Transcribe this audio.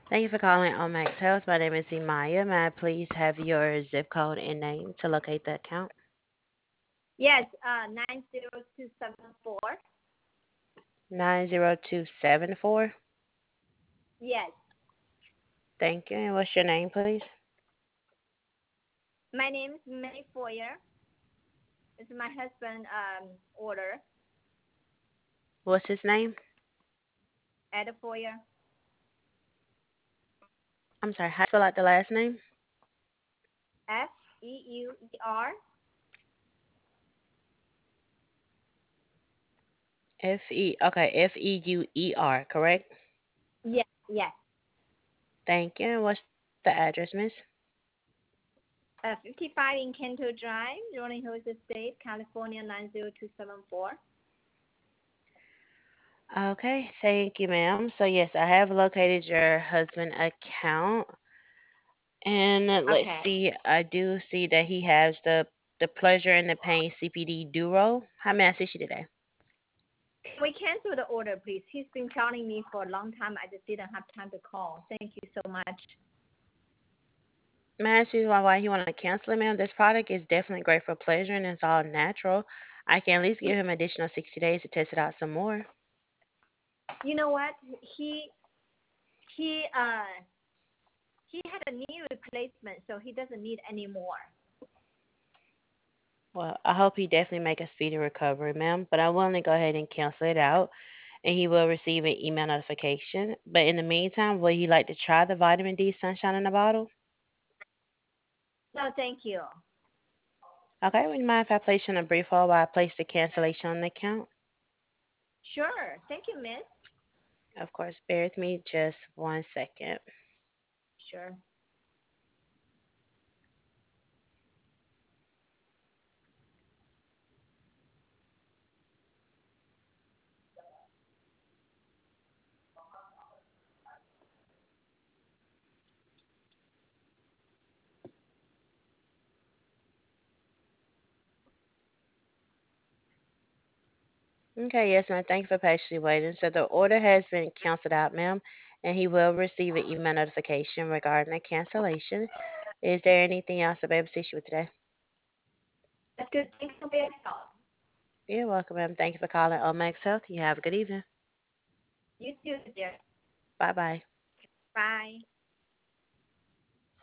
Thank you for calling Omax Health. My name is Imaya. May I please have your zip code and name to locate the account? Yes, 90274. 90274. Yes. Thank you. And what's your name, please? My name is May Foyer. It's my husband order. What's his name? Ed Foyer. I'm sorry, how do you spell out the last name? Feuer. Feuer, correct? Yes, yes. Thank you. And what's the address, miss? 55 in Canto Drive, Rolling Hills Estate, California 90274. Okay, thank you, ma'am. So yes, I have located your husband account. And let's Okay. see, I do see that he has the pleasure and the pain CPD Duro. How may I assist you today? Can we cancel the order, please? He's been calling me for a long time. I just didn't have time to call. Thank you so much. May I ask you why you want to cancel it, ma'am? This product is definitely great for pleasure and it's all natural. I can at least give him additional 60 days to test it out some more. You know what? He uh he had a knee replacement, so he doesn't need any more. Well, I hope he definitely make a speedy recovery, ma'am. But I will only go ahead and cancel it out, and he will receive an email notification. But in the meantime, would you like to try the vitamin D sunshine in a bottle? No, thank you. Okay, would you mind if I place you on a brief hold while I place the cancellation on the account? Sure. Thank you, miss. Of course, bear with me just 1 second. Sure. Okay, yes, ma'am. Thank you for patiently waiting. So the order has been canceled out, ma'am, and he will receive an email notification regarding the cancellation. Is there anything else I'll be able to assist you with today? That's good. Thanks for your help. You're welcome, ma'am. Thank you for calling Omax Health. You have a good evening. You too, dear. Bye bye. Bye.